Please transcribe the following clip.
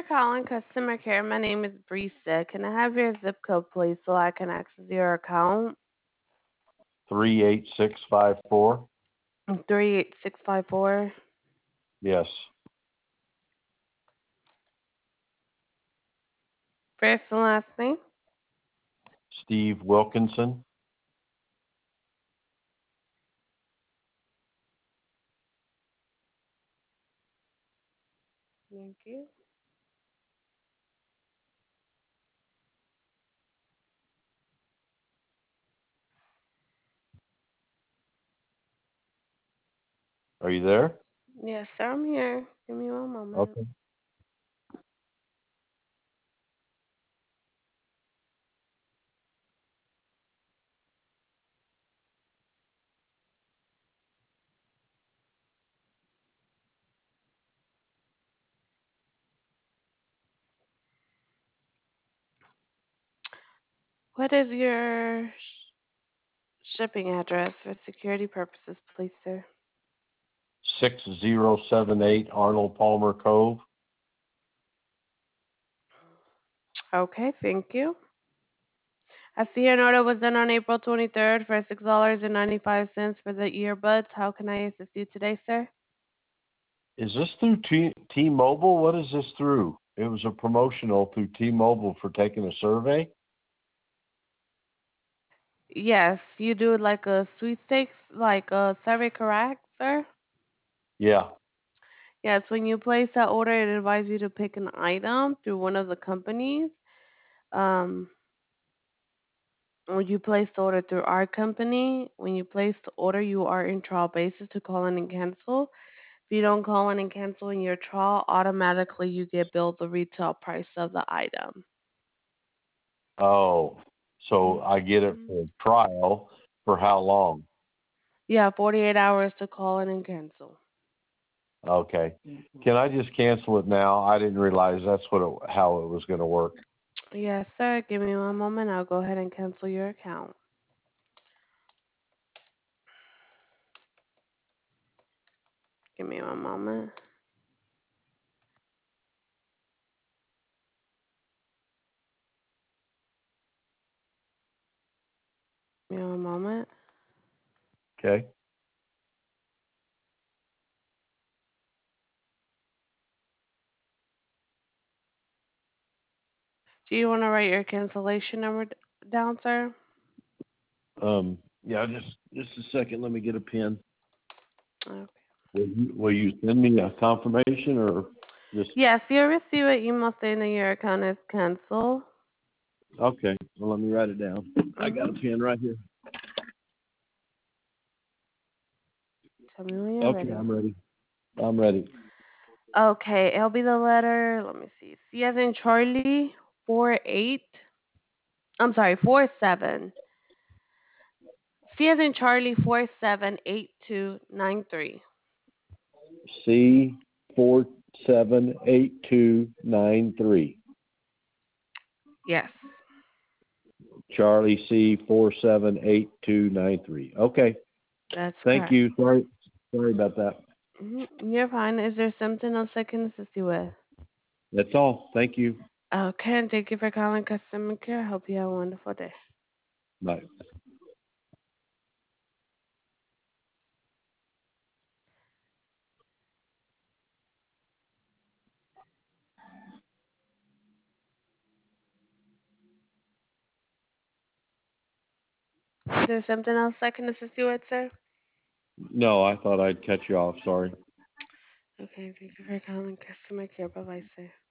calling customer care. My name is Brisa. Can I have your zip code, please, so I can access your account? 38654. 38654. Yes. First and last name. Steve Wilkinson. Thank you. Are you there? Yes, sir. I'm here. Give me one moment. Okay. What is your shipping address for security purposes, please, sir? 6078 Arnold Palmer Cove. Okay, thank you. I see your order was done on April 23rd for $6.95 for the earbuds. How can I assist you today, sir? Is this through T-Mobile? What is this through? It was a promotional through T-Mobile for taking a survey? Yes, you do like a sweepstakes, like a survey, correct, sir? Yeah. Yes, when you place that order, it advises you to pick an item through one of the companies. Um, when you place the order through our company, when you place the order, you are in trial basis to call in and cancel. If you don't call in and cancel in your trial, automatically you get billed the retail price of the item. Oh, so I get it Mhm. for trial for how long? You have 48 hours to call in and cancel. Okay. Can I just cancel it now? I didn't realize that's how it was going to work. Yes, sir. Give me one moment. I'll go ahead and cancel your account. Give me one moment. Give me one moment. Okay. Do you want to write your cancellation number down, sir? Yeah, just a second. Let me get a pen. Okay. Will you send me a confirmation or just Yes, you'll receive an email saying that your account is canceled. okay? Well, let me write it down. I got a Mhm. pen right here. Tell me when you're Okay, ready. I'm ready. I'm ready. Okay, it'll be the letter. Let me see. C as in Charlie, 48. I'm sorry, 47. C as in Charlie, 478293. C478293. Yes, Charlie C478293. Okay. that's Thank correct. you. Sorry about that. You're fine. Is there something else I can assist you with? That's all. Thank you. Okay, and thank you for calling customer care. Hope you have a wonderful day. Bye. Is there something else I can assist you with, sir? No, I thought I'd cut you off. Sorry. Okay, thank you for calling customer care. Bye bye, sir.